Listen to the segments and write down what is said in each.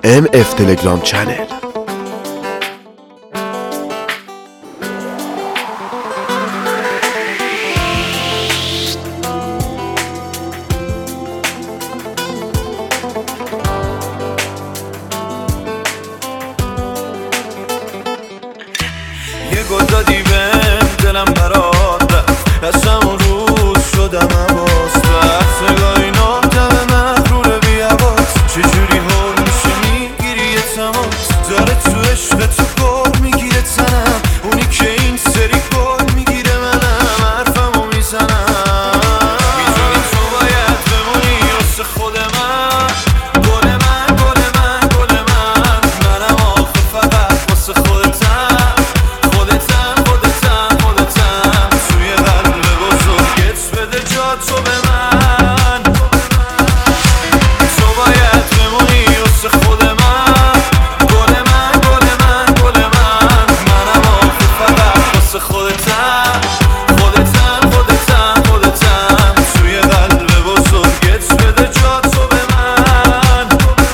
MF تلگرام چنل. یه گل دادی بهم دلم برات رفت، از همون روز شدم عباس رفت سگاهی نامتم مغرور بی عباس. چجوری حال میشه میگیری یه تماس، داره تو عشق تو گل میگیره تنم، اونی که این سری گل میگیره منم حرفمو میزنم. میدونی تو باید بمونی واسه خود من، گل من گل من گل من، منم آخه فقط واسه خودتم. تو به من تو باید بمونی واسه خود من، گل من گل من گل من، منم آخه فقط واسه خودتم. خودتم خودتم خودتم، توی قلب بزرگت بده جا تو به من.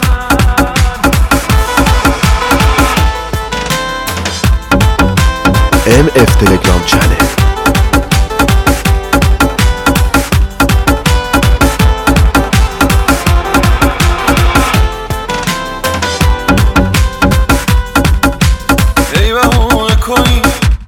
MF تلگرام چنل. بهونه کنی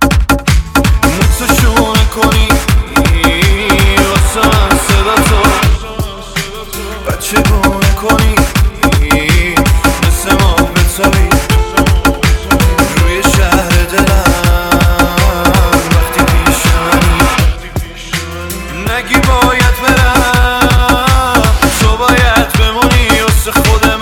متشونه کنی واسه من صدا تو بچه گونه کنی، مثل ما بتابی روی شهر دلم وقتی پیش منی. نگی باید برم، تو باید بمونی واسه خود من.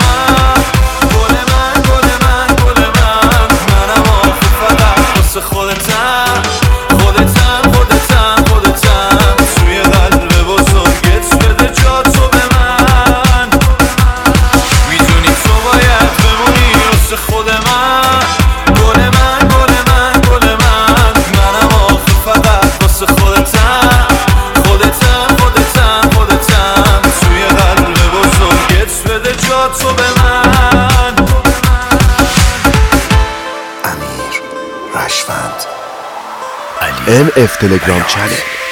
خودتم خودتم خودتم خودتم، توی قلب بزرگت بده جا تو به من. میدونی تو باید بمونی واسه خود من، گل من گل من گل من، منم آخه فقط واسه خودتم. خودتم خودتم خودتم، توی قلب بزرگت بده جا تو به من. MF تلگرام چنل.